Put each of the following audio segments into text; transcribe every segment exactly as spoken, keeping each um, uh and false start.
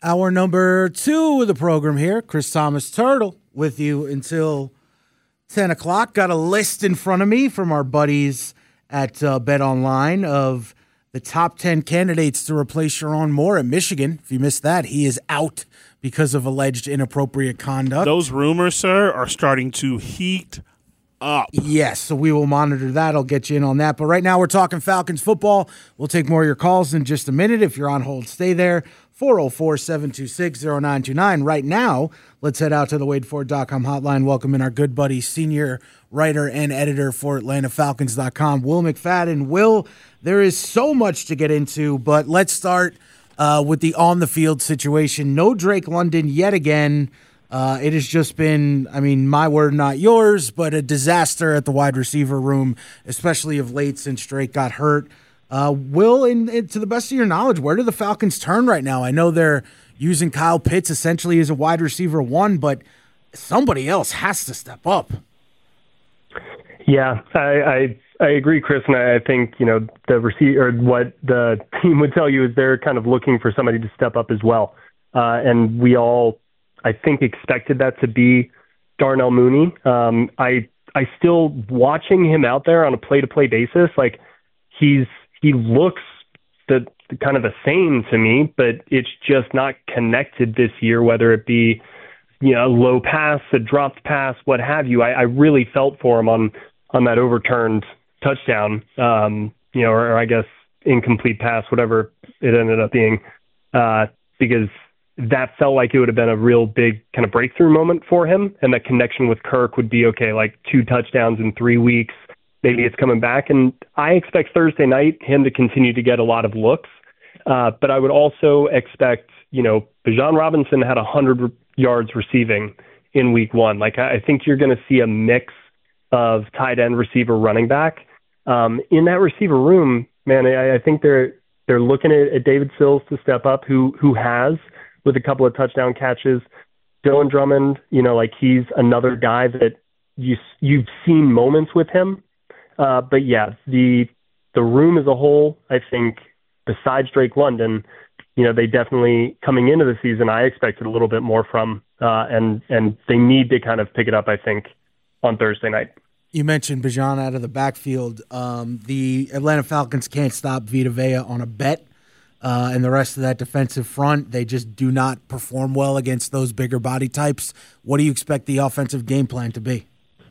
Hour number two of the program here. Chris Thomas Turtle with you until ten o'clock. Got a list in front of me from our buddies at uh, Bet Online of the top ten candidates to replace Sharon Moore at Michigan. If you missed that, he is out because of alleged inappropriate conduct. Those rumors, sir, are starting to heat up. Yes, so we will monitor that. I'll get you in on that. But right now we're talking Falcons football. We'll take more of your calls in just a minute. If you're on hold, stay there. four oh four, seven two six, oh nine two nine. Right now, let's head out to the Wade Ford dot com hotline. Welcome in our good buddy, senior writer and editor for Atlanta Falcons dot com, Will McFadden. Will, there is so much to get into, but let's start uh, with the on-the-field situation. No Drake London yet again. Uh, it has just been, I mean, my word, not yours, but a disaster at the wide receiver room, especially of late since Drake got hurt. Uh, Will, in, in, to the best of your knowledge, where do the Falcons turn right now? I know they're using Kyle Pitts essentially as a wide receiver one, but somebody else has to step up. Yeah, I I, I agree, Chris, and I, I think you know the receiver, or what the team would tell you is they're kind of looking for somebody to step up as well, uh, and we all, I think, expected that to be Darnell Mooney. Um, I I still watching him out there on a play-to-play basis, like he's. He looks the, the kind of the same to me, but it's just not connected this year, whether it be, you know, a low pass, a dropped pass, what have you. I, I really felt for him on, on that overturned touchdown, um, you know, or, or I guess incomplete pass, whatever it ended up being, uh, because that felt like it would have been a real big kind of breakthrough moment for him. And that connection with Kirk would be, okay, like two touchdowns in three weeks. Maybe it's coming back, and I expect Thursday night him to continue to get a lot of looks. Uh, but I would also expect, you know, Bijan Robinson had one hundred yards receiving in week one. Like, I think you're going to see a mix of tight end, receiver, running back. Um, in that receiver room, man, I, I think they're they're looking at, at David Sills to step up, who who has with a couple of touchdown catches. Dylan Drummond, you know, like he's another guy that you you've seen moments with him. Uh, but yeah, the the room as a whole, I think, besides Drake London, you know, they definitely, coming into the season, I expected a little bit more from, uh, and and they need to kind of pick it up, I think, on Thursday night. You mentioned Bijan out of the backfield. Um, the Atlanta Falcons can't stop Vita Vea on a bet, uh, and the rest of that defensive front, they just do not perform well against those bigger body types. What do you expect the offensive game plan to be?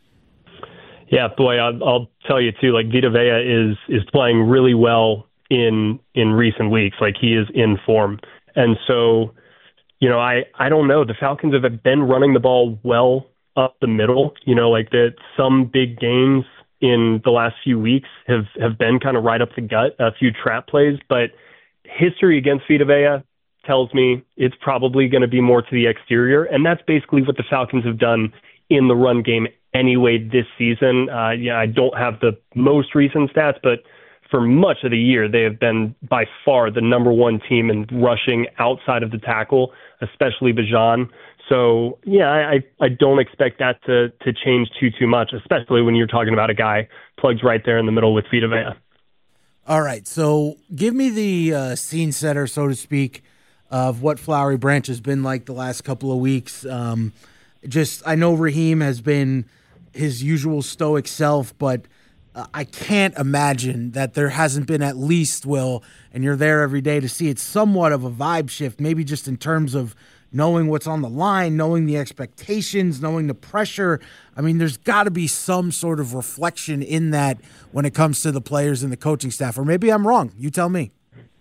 Yeah, boy, I'll, I'll tell you too. Like Vita Vea is is playing really well in in recent weeks. Like he is in form, and so you know, I I don't know. The Falcons have been running the ball well up the middle. You know, like that some big games in the last few weeks have have been kind of right up the gut. A few trap plays, but history against Vita Vea tells me it's probably going to be more to the exterior, and that's basically what the Falcons have done in the run game anyway this season. Uh, yeah, I don't have the most recent stats, but for much of the year, they have been by far the number one team in rushing outside of the tackle, especially Bijan. So, yeah, I, I don't expect that to to change too, too much, especially when you're talking about a guy plugged right there in the middle with Vita Vea. All right, so give me the uh, scene setter, so to speak, of what Flowery Branch has been like the last couple of weeks. Um, just, I know Raheem has been his usual stoic self, but uh, I can't imagine that there hasn't been at least, Will, and you're there every day to see it, somewhat of a vibe shift, maybe just in terms of knowing what's on the line, knowing the expectations, knowing the pressure. I mean, there's got to be some sort of reflection in that when it comes to the players and the coaching staff. Or maybe I'm wrong. You tell me.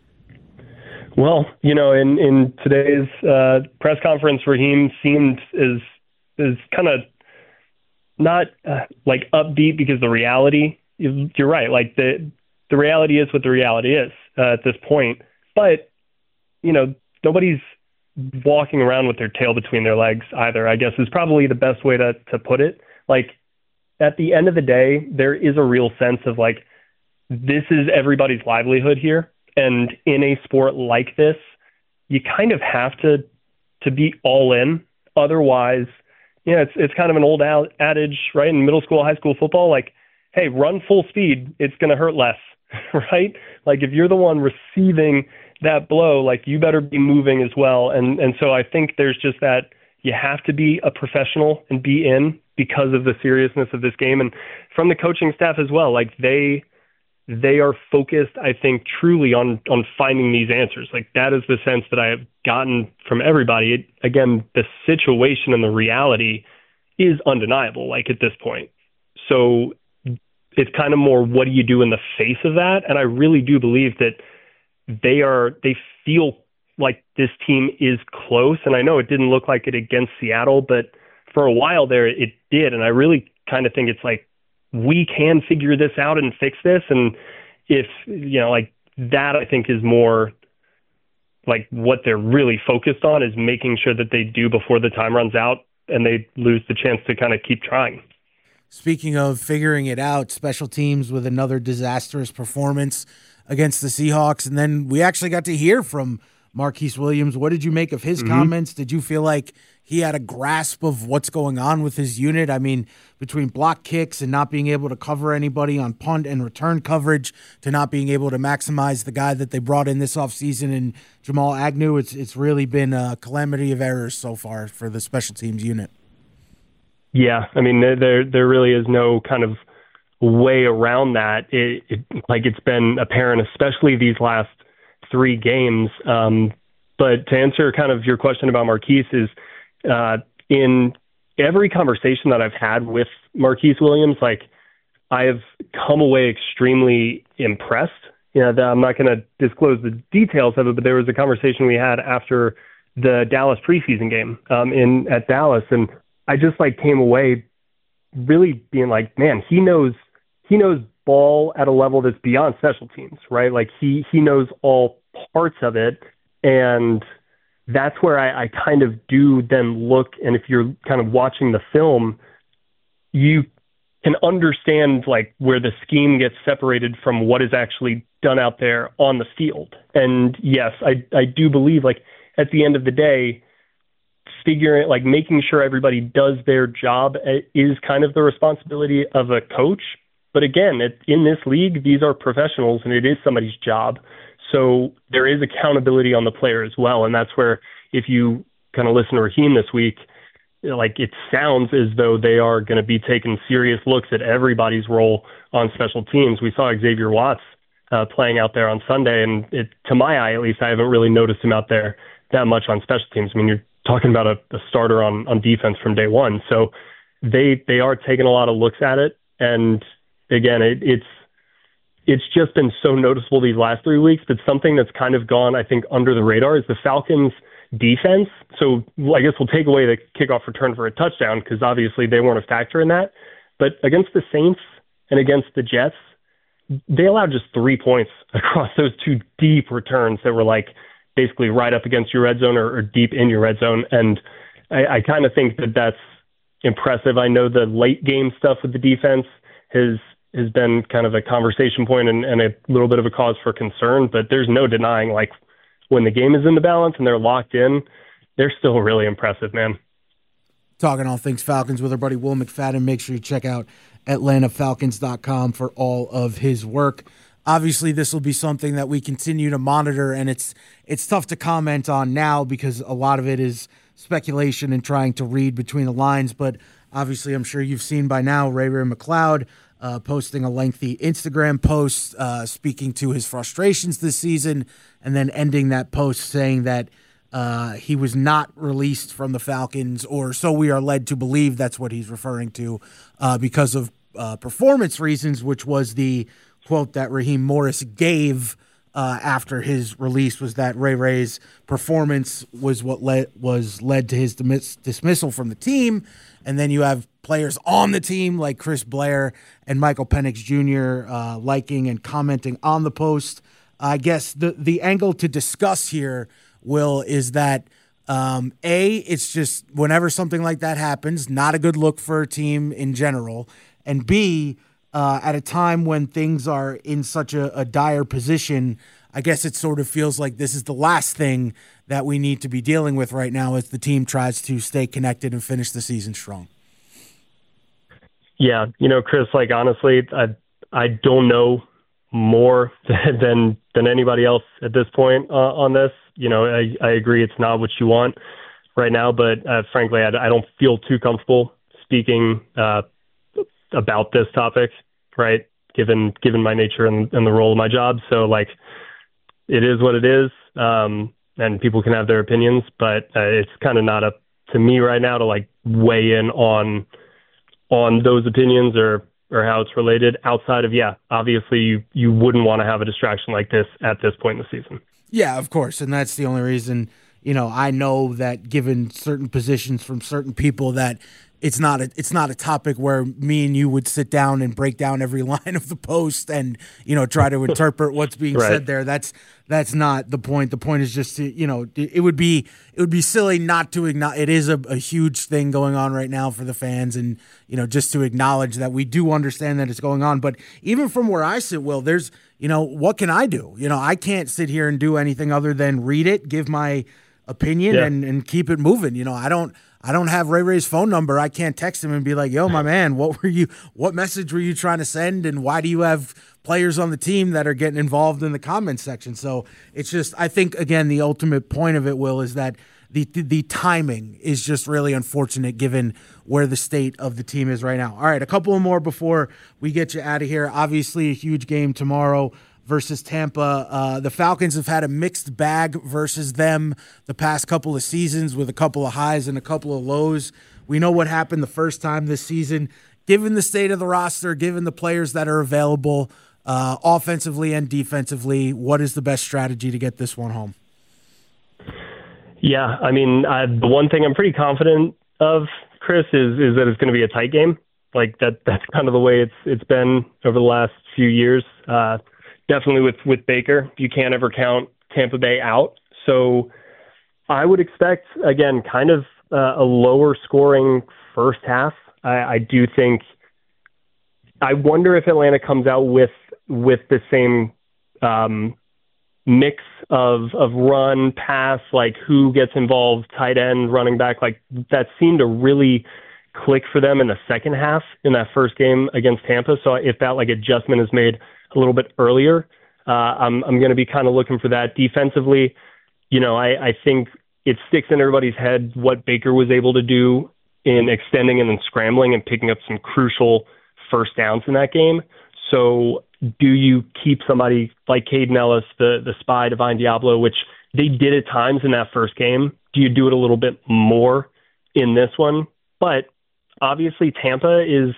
Well, you know, in, in today's uh, press conference, Raheem seemed is is kind of not uh, like upbeat because the reality, you're right. Like the, the reality is what the reality is uh, at this point. But, you know, nobody's walking around with their tail between their legs either, I guess is probably the best way to, to put it. Like at the end of the day, there is a real sense of like, this is everybody's livelihood here. And in a sport like this, you kind of have to, to be all in. Otherwise, yeah, it's it's kind of an old adage, right? In middle school, high school football, like, hey, run full speed, it's going to hurt less, right? Like if you're the one receiving that blow, like you better be moving as well. And and so I think there's just that you have to be a professional and be in because of the seriousness of this game. And from the coaching staff as well, like they they are focused, I think, truly on on finding these answers. Like that is the sense that I have gotten from everybody. It, again, the situation and the reality is undeniable, like at this point. So it's kind of more, what do you do in the face of that? And I really do believe that they are, they feel like this team is close. And I know it didn't look like it against Seattle, but for a while there it did. And I really kind of think it's like, we can figure this out and fix this. And if, you know, like that, I think is more like what they're really focused on, is making sure that they do before the time runs out and they lose the chance to kind of keep trying. Speaking of figuring it out, special teams with another disastrous performance against the Seahawks. And then we actually got to hear from Marquise Williams. What did you make of his mm-hmm. comments? Did you feel like he had a grasp of what's going on with his unit? I mean, between block kicks and not being able to cover anybody on punt and return coverage, to not being able to maximize the guy that they brought in this offseason in Jamal Agnew, it's it's really been a calamity of errors so far for the special teams unit. Yeah, I mean, there there really is no kind of way around that. It, it like it's been apparent, especially these last three games. Um, but to answer kind of your question about Marquise, is uh, in every conversation that I've had with Marquise Williams, like I have come away extremely impressed. You know, I'm not going to disclose the details of it, but there was a conversation we had after the Dallas preseason game um, in at Dallas, and I just like came away really being like, man, he knows he knows ball at a level that's beyond special teams, right? Like he he knows all parts of it, and that's where I, I kind of do then look, and if you're kind of watching the film, you can understand like where the scheme gets separated from what is actually done out there on the field. And yes, I I do believe like at the end of the day, figuring like making sure everybody does their job is kind of the responsibility of a coach. But again, it, in this league, these are professionals and it is somebody's job. So there is accountability on the player as well. And that's where, if you kind of listen to Raheem this week, like it sounds as though they are going to be taking serious looks at everybody's role on special teams. We saw Xavier Watts uh, playing out there on Sunday, and it, to my eye, at least, I haven't really noticed him out there that much on special teams. I mean, you're talking about a, a starter on, on defense from day one. So they they are taking a lot of looks at it. And again, it, it's it's just been so noticeable these last three weeks. But something that's kind of gone, I think, under the radar is the Falcons' defense. So I guess we'll take away the kickoff return for a touchdown because obviously they weren't a factor in that. But against the Saints and against the Jets, they allowed just three points across those two deep returns that were like basically right up against your red zone or, or deep in your red zone. And I, I kind of think that that's impressive. I know the late game stuff with the defense has has been kind of a conversation point and, and a little bit of a cause for concern, but there's no denying, like, when the game is in the balance and they're locked in, they're still really impressive, man. Talking all things Falcons with our buddy Will McFadden. Make sure you check out Atlanta Falcons dot com for all of his work. Obviously, this will be something that we continue to monitor, and it's it's tough to comment on now because a lot of it is speculation and trying to read between the lines. But obviously, I'm sure you've seen by now Ray Ray McCloud uh, posting a lengthy Instagram post uh, speaking to his frustrations this season, and then ending that post saying that uh, he was not released from the Falcons, or so we are led to believe that's what he's referring to, uh, because of uh, performance reasons, which was the quote that Raheem Morris gave uh, after his release, was that Ray Ray's performance was what led was led to his dismiss- dismissal from the team. And then you have players on the team like Chris Blair and Michael Penix Junior uh, liking and commenting on the post. I guess the the angle to discuss here, Will, is that um, A, it's just whenever something like that happens, not a good look for a team in general, and B, Uh, at a time when things are in such a, a dire position, I guess it sort of feels like this is the last thing that we need to be dealing with right now as the team tries to stay connected and finish the season strong. Yeah, you know, Chris, like honestly, I I don't know more than than anybody else at this point uh, on this. You know, I, I agree it's not what you want right now, but uh, frankly, I, I don't feel too comfortable speaking uh, about this topic, right? Given given my nature and, and the role of my job, so like, it is what it is, um, and people can have their opinions, but uh, it's kind of not up to me right now to like weigh in on on those opinions or or how it's related. Outside of yeah, obviously you you wouldn't want to have a distraction like this at this point in the season. Yeah, of course, and that's the only reason. You know, I know that given certain positions from certain people that it's not a it's not a topic where me and you would sit down and break down every line of the post and, you know, try to interpret what's being right. said there. That's that's not the point. The point is just to, you know, it would be it would be silly not to acknowledge. It is a, a huge thing going on right now for the fans, and, you know, just to acknowledge that we do understand that it's going on. But even from where I sit, Will, there's, you know, what can I do? You know, I can't sit here and do anything other than read it, give my opinion, yeah. and, and keep it moving. You know, I don't I don't have Ray Ray's phone number. I can't text him and be like, yo, my man, what were you what message were you trying to send, and why do you have players on the team that are getting involved in the comments section? So it's just, I think, again, the ultimate point of it, Will, is that the, the the timing is just really unfortunate given where the state of the team is right now. All right, a couple more before we get you out of here. Obviously, a huge game tomorrow versus Tampa. Uh, the Falcons have had a mixed bag versus them the past couple of seasons, with a couple of highs and a couple of lows. We know what happened the first time this season. Given the state of the roster, given the players that are available, uh, offensively and defensively, what is the best strategy to get this one home? Yeah, I mean, uh, the one thing I'm pretty confident of, Chris, is is that it's going to be a tight game. Like that. That's kind of the way it's it's been over the last few years. Uh, Definitely with, with Baker, you can't ever count Tampa Bay out. So I would expect, again, kind of uh, a lower scoring first half. I, I do think, I wonder if Atlanta comes out with with the same um, mix of of run, pass, like who gets involved, tight end, running back. Like that seemed to really click for them in the second half in that first game against Tampa. So if that like adjustment is made a little bit earlier, uh, I'm I'm going to be kind of looking for that. Defensively, you know, I, I think it sticks in everybody's head what Baker was able to do in extending and then scrambling and picking up some crucial first downs in that game. So do you keep somebody like Caden Ellis, the the spy, Divine Diablo, which they did at times in that first game? Do you do it a little bit more in this one? But obviously Tampa is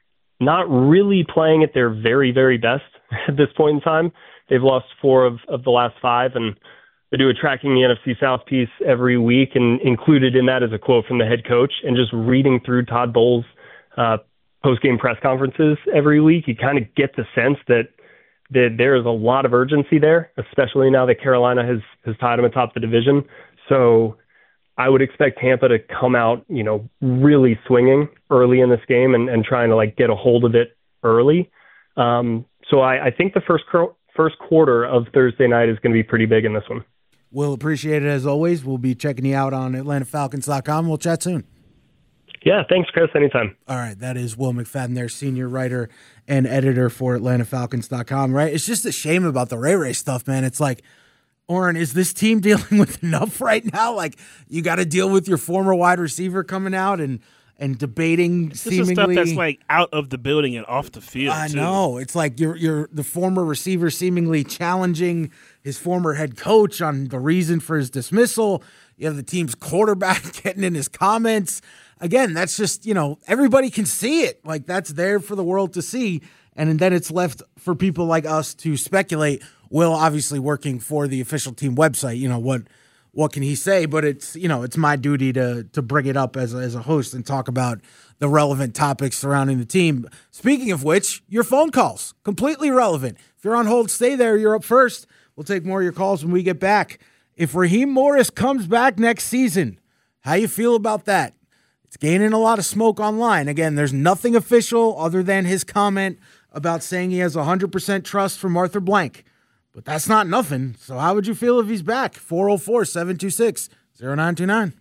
not really playing at their very, very best at this point in time. They've lost four of, of the last five, and they do a tracking the N F C South piece every week, and included in that is a quote from the head coach. And just reading through Todd Bowles' uh, post-game press conferences every week, you kind of get the sense that, that there is a lot of urgency there, especially now that Carolina has, has tied them atop the division. So I would expect Tampa to come out, you know, really swinging early in this game and, and trying to like get a hold of it early. Um, so I, I think the first first quarter of Thursday night is going to be pretty big in this one. We'll appreciate it as always. We'll be checking you out on Atlanta Falcons dot com. We'll chat soon. Yeah, thanks, Chris. Anytime. All right, that is Will McFadden there, senior writer and editor for Atlanta Falcons dot com, right? It's just a shame about the Ray Ray stuff, man. It's like, Oren, is this team dealing with enough right now? Like, you got to deal with your former wide receiver coming out and and debating this seemingly is stuff that's like out of the building and off the field. I too. know. It's like you're you're the former receiver seemingly challenging his former head coach on the reason for his dismissal. You have the team's quarterback getting in his comments. Again, that's just, you know, everybody can see it. Like, that's there for the world to see. And then it's left for people like us to speculate. Will obviously working for the official team website, you know, what what can he say? But it's, you know, it's my duty to to bring it up as a, as a host and talk about the relevant topics surrounding the team. Speaking of which, your phone calls, completely relevant. If you're on hold, stay there. You're up first. We'll take more of your calls when we get back. If Raheem Morris comes back next season, how you feel about that? It's gaining a lot of smoke online. Again, there's nothing official other than his comment about saying he has one hundred percent trust from Arthur Blank. But that's not nothing. So how would you feel if he's back? four oh four, seven two six, oh nine two nine.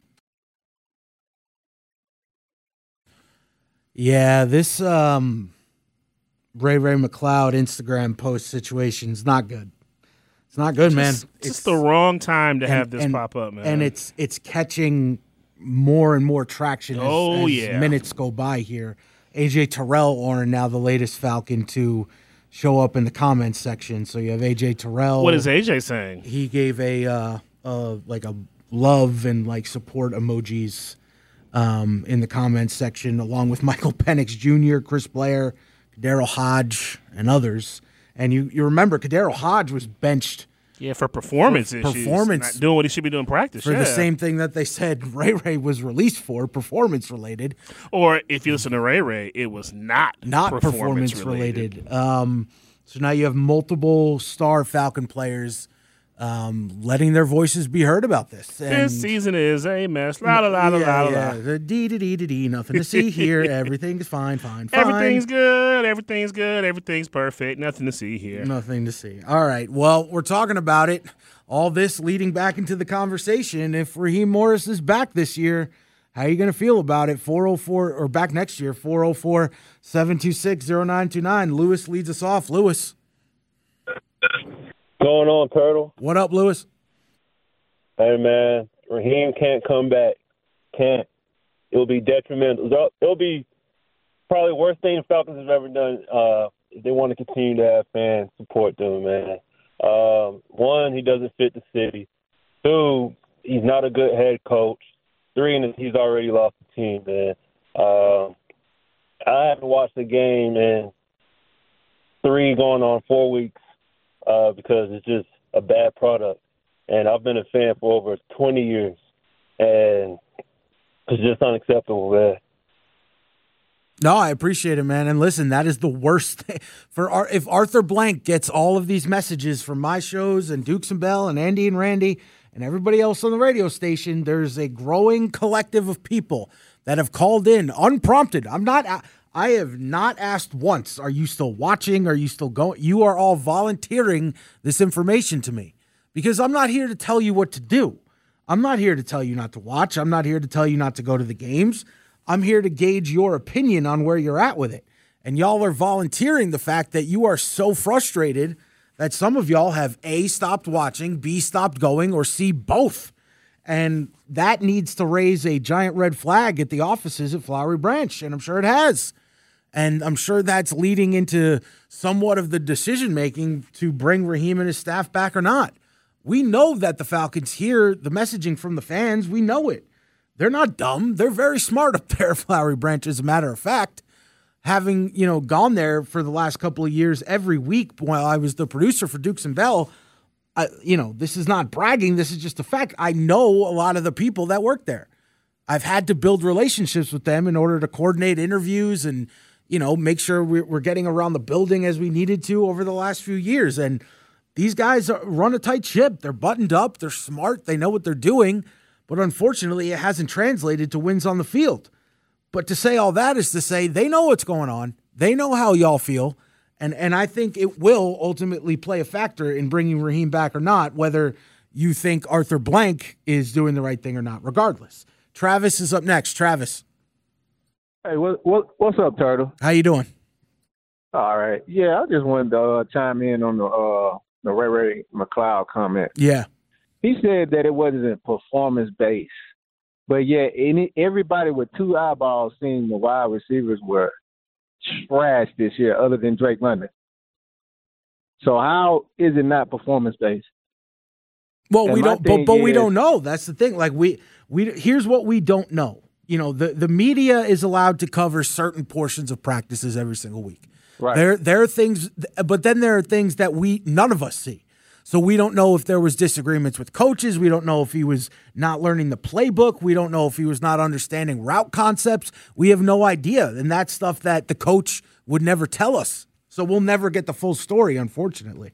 Yeah, this um, Ray Ray McCloud Instagram post situation is not good. It's not good, just, man. It's it's just the wrong time to and, have this and, pop up, man. And it's it's catching more and more traction as, oh, as yeah. minutes go by here. A J Terrell, Oren, now the latest Falcon to show up in the comments section. So you have A J Terrell. What is A J saying? He gave a uh, uh, like a love and like support emojis um, in the comments section, along with Michael Penix Junior, Chris Blair, Kadero Hodge, and others. And you, you remember Kadero Hodge was benched yeah, for performance for issues. Performance. Not doing what he should be doing in practice. For yeah. the same thing that they said Ray Ray was released for, performance related. Or if you listen to Ray Ray, it was not Not performance, performance related. related. Um, so now you have multiple star Falcon players um, letting their voices be heard about this. And This season is a mess. La la la la yeah, la yeah. la. The dee dee dee dee dee. Nothing to see here. Everything is fine, fine, fine. Everything's good. Everything's good. Everything's perfect. Nothing to see here. Nothing to see. All right. Well, we're talking about it. All this leading back into the conversation. If Raheem Morris is back this year, how are you going to feel about it? four oh four, or back next year, four oh four, seven two six, oh nine two nine. Lewis leads us off. Lewis. Going on, Turtle? What up, Lewis? Hey, man. Raheem can't come back. Can't. It'll be detrimental. It'll, it'll be probably the worst thing the Falcons have ever done uh, if they want to continue to have fans support them, man. Um, one, he doesn't fit the city. Two, he's not a good head coach. Three, and he's already lost the team, man. Uh, I haven't watched the game in three going on four weeks uh, because it's just a bad product. And I've been a fan for over twenty years, and it's just unacceptable, man. No, I appreciate it, man. And listen, that is the worst thing. For our, if Arthur Blank gets all of these messages from my shows and Dukes and Bell and Andy and Randy and everybody else on the radio station, there's a growing collective of people that have called in unprompted. I'm not, I have not asked once, are you still watching? Are you still going? You are all volunteering this information to me because I'm not here to tell you what to do. I'm not here to tell you not to watch. I'm not here to tell you not to go to the games. I'm here to gauge your opinion on where you're at with it. And y'all are volunteering the fact that you are so frustrated that some of y'all have A, stopped watching, B, stopped going, or C, both. And that needs to raise a giant red flag at the offices at Flowery Branch, and I'm sure it has. And I'm sure that's leading into somewhat of the decision-making to bring Raheem and his staff back or not. We know that the Falcons hear the messaging from the fans. We know it. They're not dumb. They're very smart up there at Flowery Branch, as a matter of fact. Having, you know, gone there for the last couple of years every week while I was the producer for Dukes and Bell, I, you know, this is not bragging. This is just a fact. I know a lot of the people that work there. I've had to build relationships with them in order to coordinate interviews and, you know, make sure we're, we're getting around the building as we needed to over the last few years. And these guys are, run a tight ship. They're buttoned up. They're smart. They know what they're doing. But unfortunately, it hasn't translated to wins on the field. But to say all that is to say they know what's going on. They know how y'all feel. And and I think it will ultimately play a factor in bringing Raheem back or not, whether you think Arthur Blank is doing the right thing or not, regardless. Travis is up next. Travis. Hey, what, what what's up, Turtle? How you doing? All right. Yeah, I just wanted to uh, chime in on the uh, the Ray Ray McCloud comment. Yeah. He said that it wasn't performance-based. But, yeah, any, everybody with two eyeballs seeing the wide receivers were trash this year other than Drake London. So how is it not performance-based? Well, And we my don't, but, thing but we is- don't know. That's the thing. Like we, we, here's what we don't know. You know, the, the media is allowed to cover certain portions of practices every single week. Right. There, there are things, but then there are things that we, none of us see. So we don't know if there was disagreements with coaches. We don't know if he was not learning the playbook. We don't know if he was not understanding route concepts. We have no idea. And that's stuff that the coach would never tell us. So we'll never get the full story, unfortunately.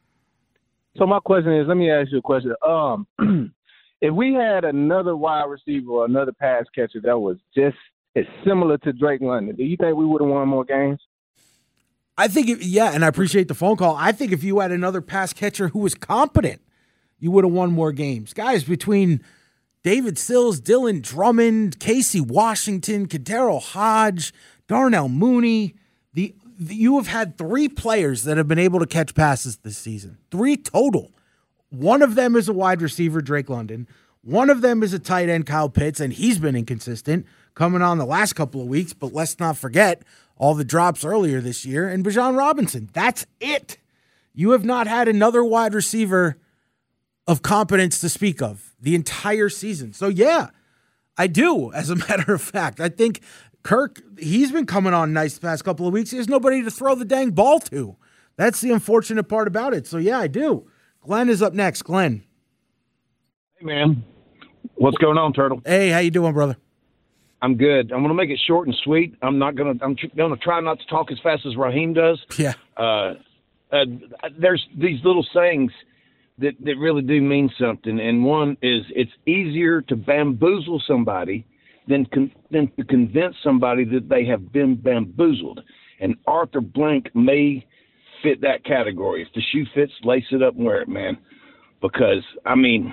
So my question is, let me ask you a question. Um, if we had another wide receiver or another pass catcher that was just as similar to Drake London, do you think we would have won more games? I think, it, yeah, and I appreciate the phone call. I think if you had another pass catcher who was competent, you would have won more games. Guys, between David Sills, Dylan Drummond, Casey Washington, Kadero Hodge, Darnell Mooney, the you have had three players that have been able to catch passes this season. Three total. One of them is a wide receiver, Drake London. One of them is a tight end, Kyle Pitts, and he's been inconsistent coming on the last couple of weeks. But let's not forget all the drops earlier this year. And Bijan Robinson, that's it. You have not had another wide receiver of competence to speak of the entire season. So, yeah, I do, as a matter of fact. I think Kirk, he's been coming on nice the past couple of weeks. He has nobody to throw the dang ball to. That's the unfortunate part about it. So, yeah, I do. Glenn is up next. Glenn. Hey, man. What's going on, Turtle? Hey, how you doing, brother? I'm good. I'm going to make it short and sweet. I'm not going to. I'm tr- going to try not to talk as fast as Raheem does. Yeah. Uh, uh, there's these little sayings that, that really do mean something, and one is it's easier to bamboozle somebody than con- than to convince somebody that they have been bamboozled. And Arthur Blank may fit that category. If the shoe fits, lace it up and wear it, man. Because I mean.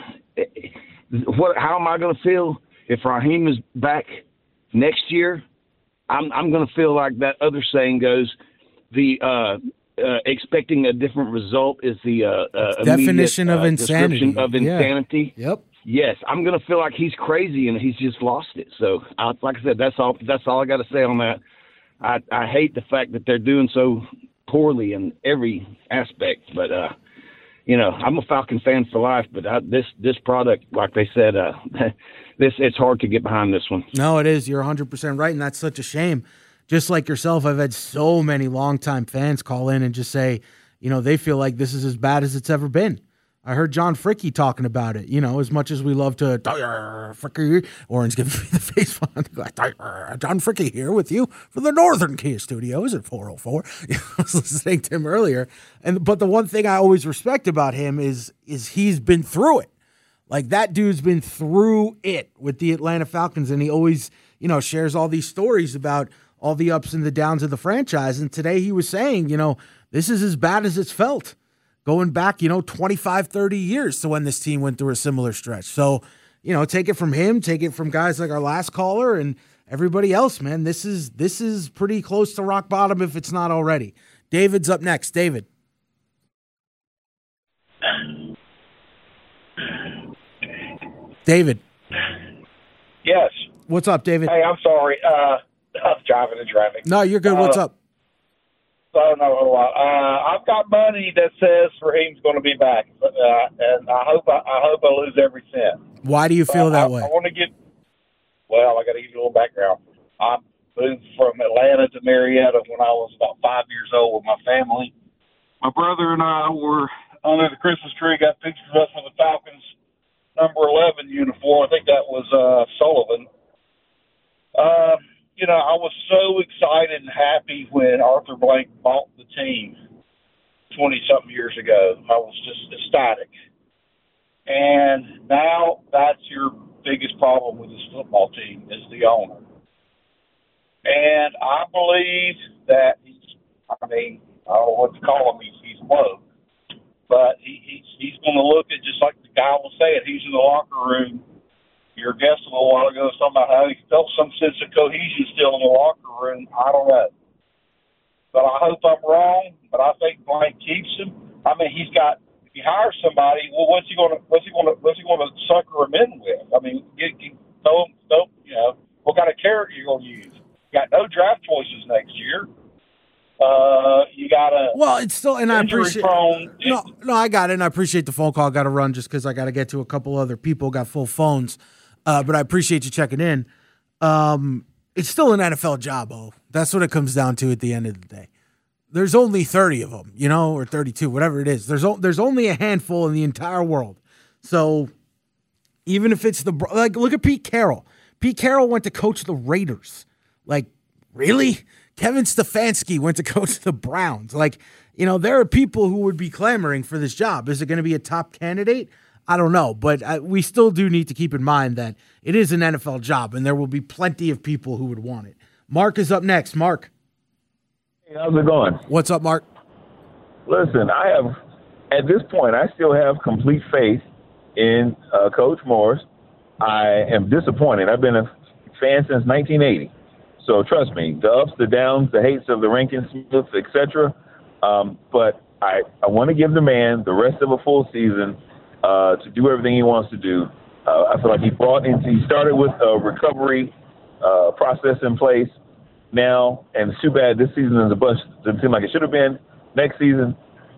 What? How am I going to feel if Raheem is back next year? I'm I'm going to feel like that other saying goes, the uh, uh, expecting a different result is the uh, uh, definition of uh, insanity. Of insanity. Yeah. Yep. Yes, I'm going to feel like he's crazy and he's just lost it. So, I, like I said, that's all. That's all I got to say on that. I I hate the fact that they're doing so poorly in every aspect, but. Uh, You know, I'm a Falcon fan for life, but I, this this product, like they said, uh, this it's hard to get behind this one. No, it is. You're one hundred percent right, and that's such a shame. Just like yourself, I've had so many longtime fans call in and just say, you know, they feel like this is as bad as it's ever been. I heard John Fricky talking about it. You know, as much as we love to, Fricky, Oren's giving me the face on. John Fricky here with you from the Northern Kia Studios at four oh four. I was listening to him earlier, and but the one thing I always respect about him is is he's been through it. Like that dude's been through it with the Atlanta Falcons, and he always, you know, shares all these stories about all the ups and the downs of the franchise. And today he was saying, you know, this is as bad as it's felt. Going back, you know, twenty-five, thirty years to when this team went through a similar stretch. So, you know, take it from him, take it from guys like our last caller and everybody else, man. This is this is pretty close to rock bottom if it's not already. David's up next. David. David. Yes. What's up, David? Hey, I'm sorry. Uh, I was driving in traffic. No, you're good. What's uh, up? I don't know a whole lot. Uh, I've got money that says Raheem's going to be back, uh, and I hope I, I hope I lose every cent. Why do you feel uh, that I, way? I want to get. Well, I got to give you a little background. I moved from Atlanta to Marietta when I was about five years old with my family. My brother and I were under the Christmas tree, got pictures of us with the Falcons number eleven uniform. I think that was uh, Sullivan. Um. You know, I was so excited and happy when Arthur Blank bought the team twenty-something years ago. I was just ecstatic. And now that's your biggest problem with this football team is the owner. And I believe that he's, I mean, I don't know what to call him. He's, he's woke. But he, he's, he's going to look at, just like the guy was saying, he's in the locker room. Your guest a little while ago was talking about how he felt some sense of cohesion still in the locker room. I don't know. But I hope I'm wrong, but I think Blank keeps him. I mean, he's got, if he hires somebody, well, what's he going to, what's he going to, what's he going to sucker him in with? I mean, get, get, throw him, throw, you know, what kind of character you going to use? You got no draft choices next year. Uh, you got a well, it's still, and I appreciate. Prone, no, no, I got it, and I appreciate the phone call. Got to run just because I got to get to a couple other people. Got full phones. Uh, but I appreciate you checking in. Um, it's still an N F L job, oh. That's what it comes down to at the end of the day. There's only thirty of them, you know, or thirty-two, whatever it is. There's o- there's only a handful in the entire world. So even if it's the – like, look at Pete Carroll. Pete Carroll went to coach the Raiders. Like, really? Kevin Stefanski went to coach the Browns. Like, you know, there are people who would be clamoring for this job. Is it going to be a top candidate? I don't know, but uh, we still do need to keep in mind that it is an N F L job, and there will be plenty of people who would want it. Mark is up next. Mark. Hey, how's it going? What's up, Mark? Listen, I have, at this point, I still have complete faith in uh, Coach Morris. I am disappointed. I've been a fan since nineteen eighty. So trust me, the ups, the downs, the hates of the Rankin Smiths, et cetera. Um, but I, I want to give the man the rest of a full season uh, to do everything he wants to do. Uh, I feel like he brought into, he started with a recovery uh, process in place now, and it's too bad this season is a bunch, doesn't seem like it should have been. Next season,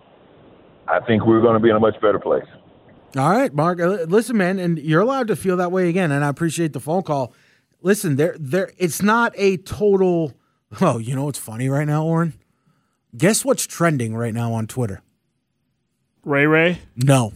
I think we're going to be in a much better place. All right, Mark. Listen, man, and you're allowed to feel that way again, and I appreciate the phone call. Listen, there, there. It's not a total. Oh, you know what's funny right now, Oren? Guess what's trending right now on Twitter? Ray Ray? No.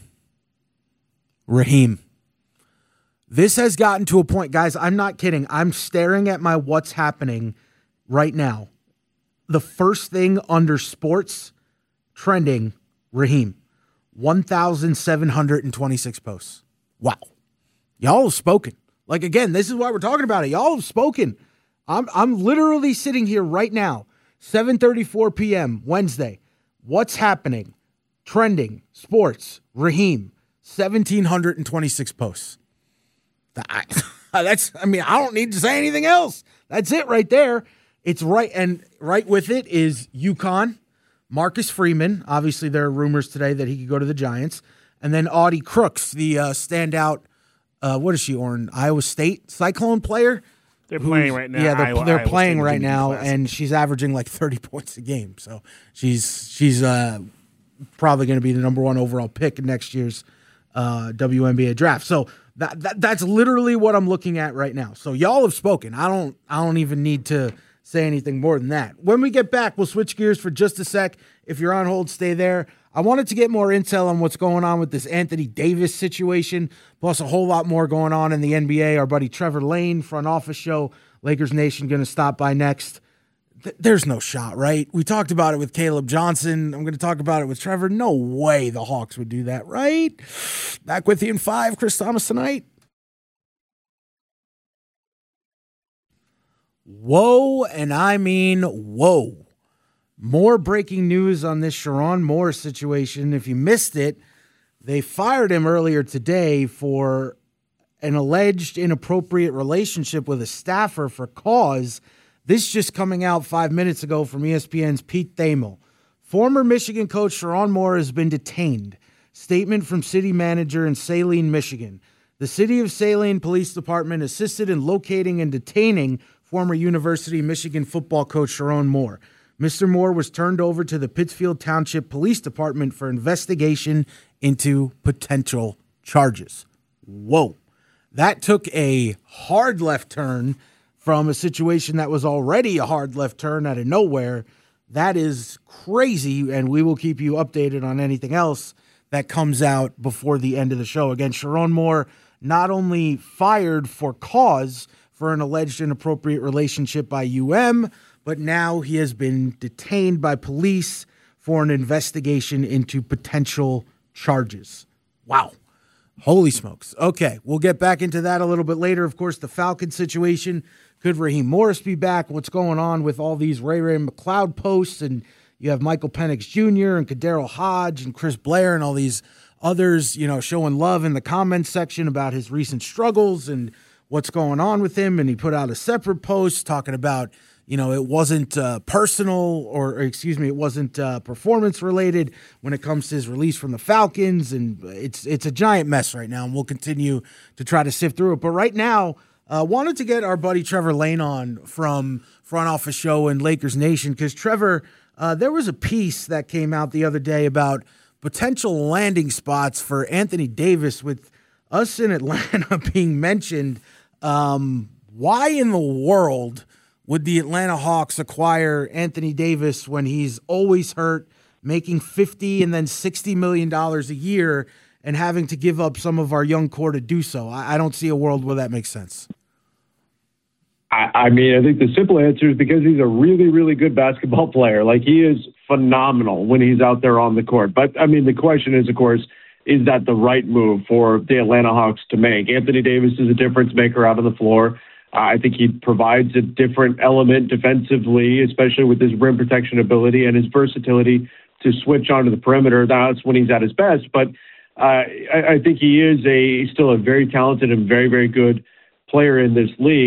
Raheem. This has gotten to a point, guys. I'm not kidding. I'm staring at my what's happening right now. The first thing under sports trending, Raheem. one thousand seven hundred twenty-six posts. Wow. Y'all have spoken. Like, again, this is why we're talking about it. Y'all have spoken. I'm I'm literally sitting here right now, seven thirty-four p.m. Wednesday. What's happening? Trending. Sports. Raheem. one thousand seven hundred twenty-six posts. That, that's, I mean, I don't need to say anything else. That's it right there. It's right, and right with it is UConn. Marcus Freeman, obviously there are rumors today that he could go to the Giants. And then Audie Crooks, the uh, standout, uh, what is she, Oren? Iowa State Cyclone player? They're playing right now. Yeah, they're, Iowa, they're Iowa playing State right now, classic. and she's averaging like thirty points a game. So she's she's uh, probably going to be the number one overall pick in next year's uh, W N B A draft. So that, that that's literally what I'm looking at right now. So y'all have spoken. I don't I don't even need to say anything more than that. When we get back, we'll switch gears for just a sec. If you're on hold, stay there. I wanted to get more intel on what's going on with this Anthony Davis situation, plus a whole lot more going on in the N B A. Our buddy Trevor Lane, front office show, Lakers Nation, going to stop by next. Th- there's no shot, right? We talked about it with Caleb Johnson. I'm going to talk about it with Trevor. No way the Hawks would do that, right? Back with you in five, Chris Thomas tonight. Whoa, and I mean whoa. More breaking news on this Sharon Moore situation. If you missed it, they fired him earlier today for an alleged inappropriate relationship with a staffer for cause. This just coming out five minutes ago from E S P N's Pete Thamel. Former Michigan coach Sharon Moore has been detained. Statement from city manager in Saline, Michigan. The city of Saline Police Department assisted in locating and detaining former University of Michigan football coach Sharon Moore. Mister Moore was turned over to the Pittsfield Township Police Department for investigation into potential charges. Whoa. That took a hard left turn from a situation that was already a hard left turn out of nowhere. That is crazy, and we will keep you updated on anything else that comes out before the end of the show. Again, Sharon Moore not only fired for cause for an alleged inappropriate relationship by U M, but now he has been detained by police for an investigation into potential charges. Wow. Holy smokes. Okay, we'll get back into that a little bit later. Of course, the Falcons situation. Could Raheem Morris be back? What's going on with all these Ray Ray McLeod posts? And you have Michael Penix Junior and Kadero Hodge and Chris Blair and all these others, you know, showing love in the comments section about his recent struggles and what's going on with him. And he put out a separate post talking about, you know, it wasn't uh, personal or, or, excuse me, it wasn't uh, performance related when it comes to his release from the Falcons. And it's it's a giant mess right now, and we'll continue to try to sift through it. But right now, uh, wanted to get our buddy Trevor Lane on from Front Office Show and Lakers Nation, because Trevor, uh, there was a piece that came out the other day about potential landing spots for Anthony Davis, with us in Atlanta being mentioned. Um, why in the world would the Atlanta Hawks acquire Anthony Davis when he's always hurt, making fifty and then sixty million dollars a year, and having to give up some of our young core to do so? I, I don't see a world where that makes sense. I, I mean, I think the simple answer is because he's a really, really good basketball player. Like, he is phenomenal when he's out there on the court. But, I mean, the question is, of course, is that the right move for the Atlanta Hawks to make? Anthony Davis is a difference maker out on the floor. Uh, I think he provides a different element defensively, especially with his rim protection ability and his versatility to switch onto the perimeter. That's when he's at his best. But uh, I, I think he is a still a very talented and very, very good player in this league.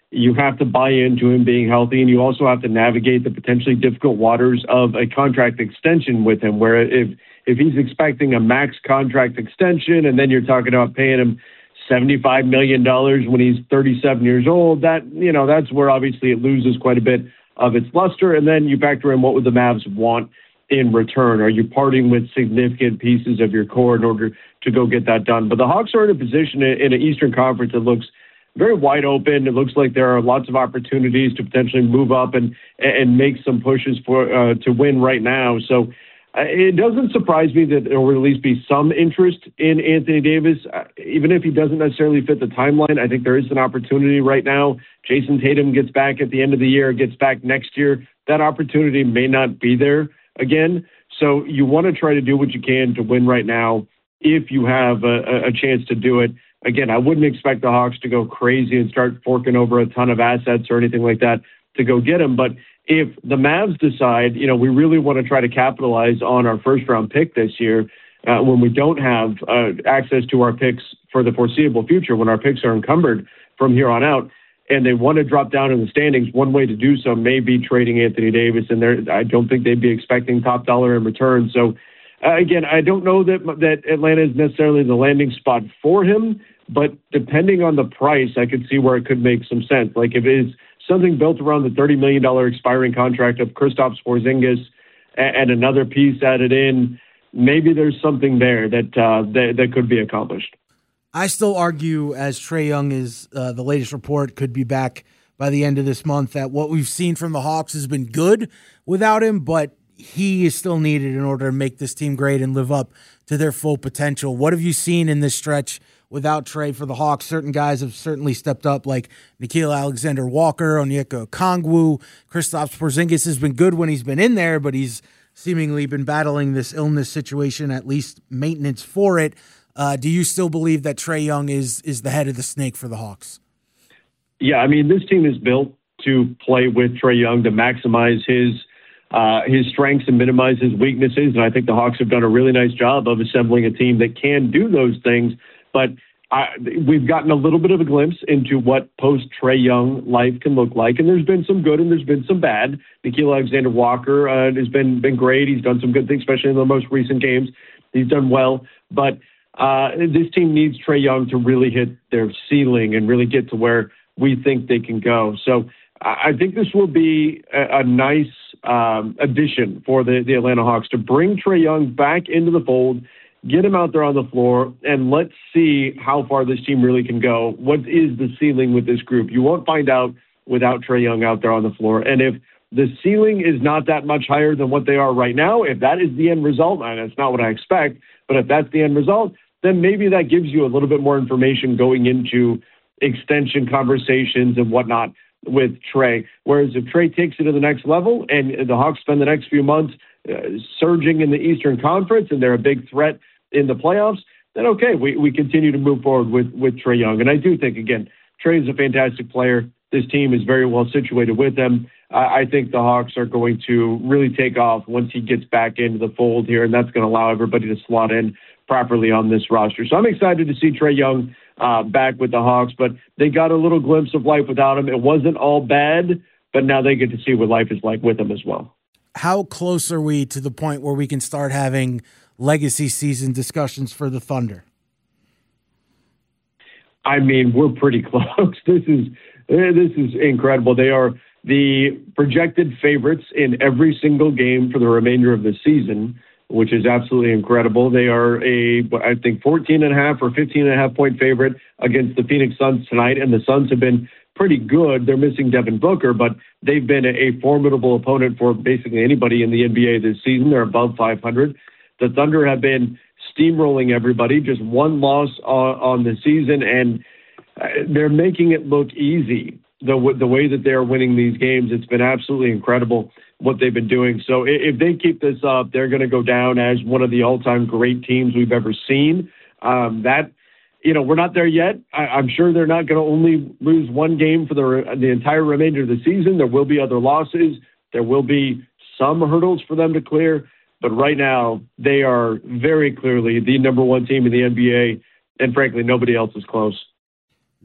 you have to buy into him being healthy, and you also have to navigate the potentially difficult waters of a contract extension with him, where if if he's expecting a max contract extension and then you're talking about paying him seventy-five million dollars when he's thirty-seven years old, that, you know, that's where obviously it loses quite a bit of its luster. And then you factor in what would the Mavs want in return. Are you parting with significant pieces of your core in order to go get that done? But the Hawks are in a position in an Eastern Conference that looks very wide open. It looks like there are lots of opportunities to potentially move up and and make some pushes for uh, to win right now. So uh, it doesn't surprise me that there will at least be some interest in Anthony Davis, uh, even if he doesn't necessarily fit the timeline. I think there is an opportunity right now. Jason Tatum gets back at the end of the year, gets back next year. That opportunity may not be there again. So you want to try to do what you can to win right now if you have a, a chance to do it. Again, I wouldn't expect the Hawks to go crazy and start forking over a ton of assets or anything like that to go get him. But if the Mavs decide, you know, we really want to try to capitalize on our first round pick this year, uh, when we don't have uh, access to our picks for the foreseeable future, when our picks are encumbered from here on out, and they want to drop down in the standings, one way to do so may be trading Anthony Davis. And I don't think they'd be expecting top dollar in return. So uh, again, I don't know that that Atlanta is necessarily the landing spot for him, but depending on the price, I could see where it could make some sense. Like if it's something built around the thirty million dollars expiring contract of Kristaps Porzingis and, and another piece added in, maybe there's something there that, uh, that, that could be accomplished. I still argue, as Trae Young is uh, the latest report, could be back by the end of this month, that what we've seen from the Hawks has been good without him, but he is still needed in order to make this team great and live up to their full potential. What have you seen in this stretch without Trae for the Hawks? Certain guys have certainly stepped up, like Nickeil Alexander-Walker, Onyeka Okongwu. Kristaps Porzingis has been good when he's been in there, but he's seemingly been battling this illness situation, at least maintenance for it. Uh, do you still believe that Trae Young is is the head of the snake for the Hawks? Yeah, I mean, this team is built to play with Trae Young to maximize his uh, his strengths and minimize his weaknesses, and I think the Hawks have done a really nice job of assembling a team that can do those things. But I, we've gotten a little bit of a glimpse into what post-Trae Young life can look like, and there's been some good and there's been some bad. Nickeil Alexander-Walker uh, has been been great. He's done some good things, especially in the most recent games. He's done well, but Uh, this team needs Trae Young to really hit their ceiling and really get to where we think they can go. So I think this will be a, a nice um, addition for the, the Atlanta Hawks to bring Trae Young back into the fold, get him out there on the floor, and let's see how far this team really can go. What is the ceiling with this group? You won't find out without Trae Young out there on the floor. And if the ceiling is not that much higher than what they are right now, if that is the end result, and it's not what I expect, but if that's the end result, then maybe that gives you a little bit more information going into extension conversations and whatnot with Trae. Whereas if Trae takes it to the next level and the Hawks spend the next few months uh, surging in the Eastern Conference and they're a big threat in the playoffs, then okay, we, we continue to move forward with, with Trae Young. And I do think, again, Trae is a fantastic player. This team is very well situated with him. I, I think the Hawks are going to really take off once he gets back into the fold here, and that's going to allow everybody to slot in properly on this roster. So I'm excited to see Trae Young uh, back with the Hawks, but they got a little glimpse of life without him. It wasn't all bad, but now they get to see what life is like with him as well. How close are we to the point where we can start having legacy season discussions for the Thunder? I mean, we're pretty close. This is this is incredible. They are the projected favorites in every single game for the remainder of the season, which is absolutely incredible. They are a, I think, fourteen and a half or fifteen and a half point favorite against the Phoenix Suns tonight. And the Suns have been pretty good. They're missing Devin Booker, but they've been a, a formidable opponent for basically anybody in the N B A this season. They're above five hundred. The Thunder have been steamrolling everybody, just one loss on, on the season, and they're making it look easy. The, the way that they're winning these games, it's been absolutely incredible what they've been doing. So if they keep this up, they're going to go down as one of the all-time great teams we've ever seen. Um, that, you know, we're not there yet. I, I'm sure they're not going to only lose one game for the, the entire remainder of the season. There will be other losses. There will be some hurdles for them to clear. But right now, they are very clearly the number one team in the N B A, and frankly, nobody else is close.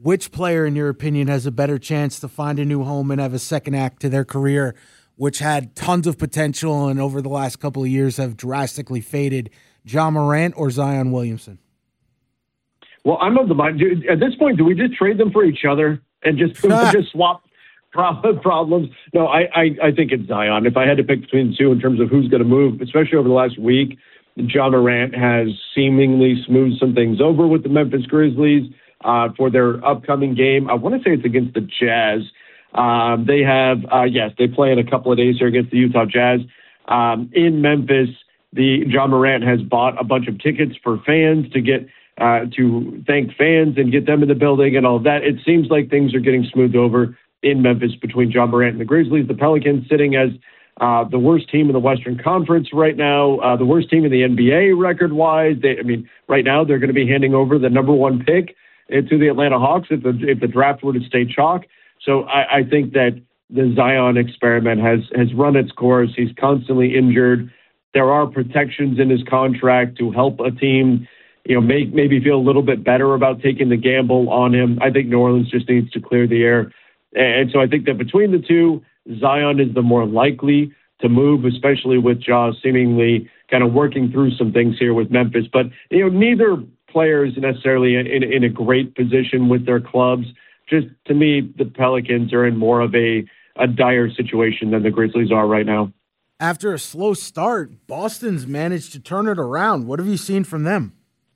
which player, in your opinion, has a better chance to find a new home and have a second act to their career, which had tons of potential and over the last couple of years have drastically faded? Ja Morant or Zion Williamson? Well, I'm of the mind. Dude, at this point, do we just trade them for each other and just just swap problems? No, I, I, I think it's Zion. If I had to pick between the two in terms of who's going to move, especially over the last week, Ja Morant has seemingly smoothed some things over with the Memphis Grizzlies uh, for their upcoming game. I want to say it's against the Jazz. Um, they have, uh, yes, they play in a couple of days here against the Utah Jazz um, in Memphis. The Ja Morant has bought a bunch of tickets for fans to get uh, to thank fans and get them in the building and all of that. It seems like things are getting smoothed over in Memphis between Ja Morant and the Grizzlies. The Pelicans sitting as uh, the worst team in the Western Conference right now, uh, the worst team in the N B A record-wise. They, I mean, right now they're going to be handing over the number one pick to the Atlanta Hawks if the if the draft were to stay chalk. So I, I think that the Zion experiment has has run its course. He's constantly injured. There are protections in his contract to help a team, you know, make maybe feel a little bit better about taking the gamble on him. I think New Orleans just needs to clear the air. And so I think that between the two, Zion is the more likely to move, especially with Ja seemingly kind of working through some things here with Memphis. But, you know, neither player is necessarily in, in a great position with their clubs. Just to me, the Pelicans are in more of a, a dire situation than the Grizzlies are right now. After a slow start, Boston's managed to turn it around. What have you seen from them?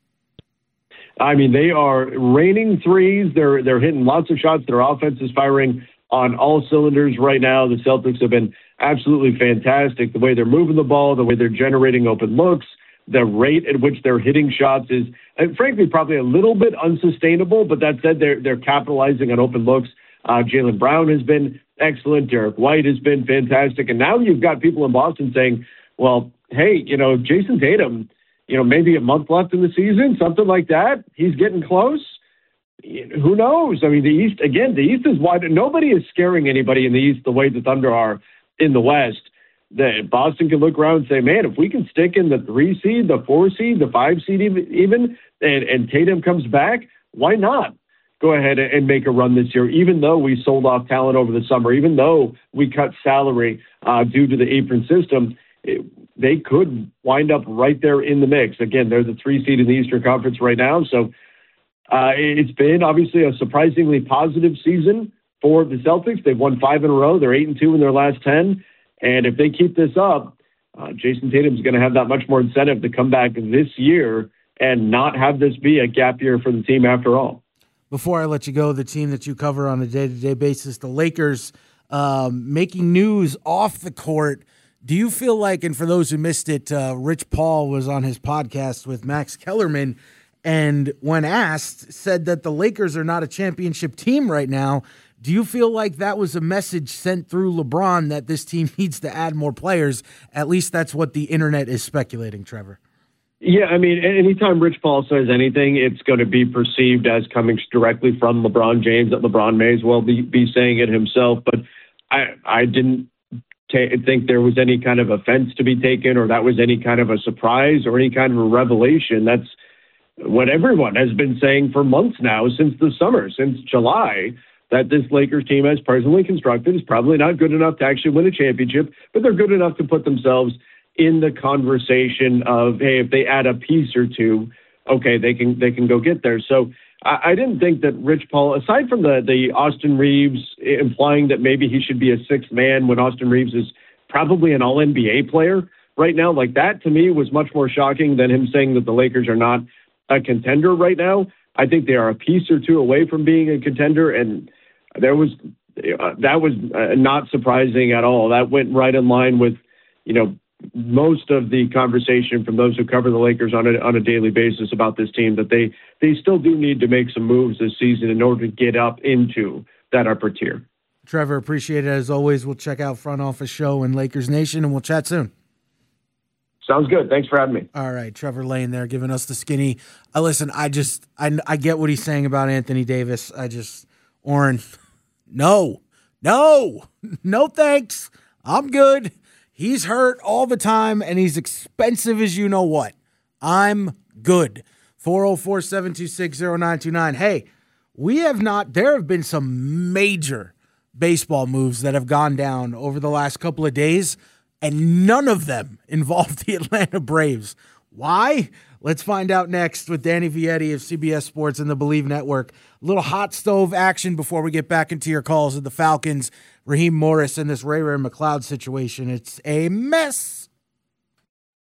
I mean, they are raining threes. They're they're hitting lots of shots. Their offense is firing on all cylinders right now. The Celtics have been absolutely fantastic. The way they're moving the ball, the way they're generating open looks, the rate at which they're hitting shots is, and frankly, probably a little bit unsustainable. But that said, they're they're capitalizing on open looks. Uh, Jaylen Brown has been excellent. Derek White has been fantastic. And now you've got people in Boston saying, well, hey, you know, Jason Tatum, you know, maybe a month left in the season, something like that. He's getting close. Who knows? I mean, the East, again, the East is wide. Nobody is scaring anybody in the East the way the Thunder are in the West. The Boston can look around and say, man, if we can stick in the three seed, the four seed, the five seed even, and, and Tatum comes back, why not go ahead and make a run this year, even though we sold off talent over the summer, even though we cut salary uh, due to the apron system, it, they could wind up right there in the mix. Again, they're the three seed in the Eastern Conference right now. So uh, it's been obviously a surprisingly positive season for the Celtics. They've won five in a row. They're eight and two in their last ten. And if they keep this up, uh, Jason Tatum's going to have that much more incentive to come back this year and not have this be a gap year for the team after all. Before I let you go, the team that you cover on a day-to-day basis, the Lakers, um, making news off the court. Do you feel like, and for those who missed it, uh, Rich Paul was on his podcast with Max Kellerman, and when asked, said that the Lakers are not a championship team right now. Do you feel like that was a message sent through LeBron that this team needs to add more players? At least that's what the internet is speculating, Trevor. Yeah, I mean, anytime Rich Paul says anything, it's going to be perceived as coming directly from LeBron James, that LeBron may as well be, be saying it himself. But I, I didn't t- think there was any kind of offense to be taken, or that was any kind of a surprise or any kind of a revelation. That's what everyone has been saying for months now, since the summer, since July, that this Lakers team, as presently constructed, is probably not good enough to actually win a championship, but they're good enough to put themselves in the conversation of, hey, if they add a piece or two, okay, they can they can go get there. So I, I didn't think that Rich Paul, aside from the the Austin Reeves implying that maybe he should be a sixth man when Austin Reeves is probably an all N B A player right now, like that to me was much more shocking than him saying that the Lakers are not a contender right now. I think they are a piece or two away from being a contender, and there was uh, that was uh, not surprising at all. That went right in line with, you know, most of the conversation from those who cover the Lakers on a on a daily basis about this team, that they they still do need to make some moves this season in order to get up into that upper tier. Trevor, appreciate it as always. We'll check out Front Office Show and Lakers Nation, and we'll chat soon. Sounds good. Thanks for having me. All right, Trevor Lane there giving us the skinny. Uh, listen, I just I I get what he's saying about Anthony Davis. I just Oren, no, no, no, thanks. I'm good. He's hurt all the time, and he's expensive as you know what. I'm good. four oh four, seven two six, oh nine two nine. Hey, we have not, there have been some major baseball moves that have gone down over the last couple of days, and none of them involve the Atlanta Braves. Why? Let's find out next with Danny Vietti of C B S Sports and the Believe Network. A little hot stove action before we get back into your calls of the Falcons, Raheem Morris, and this Ray Ray McCloud situation. It's a mess.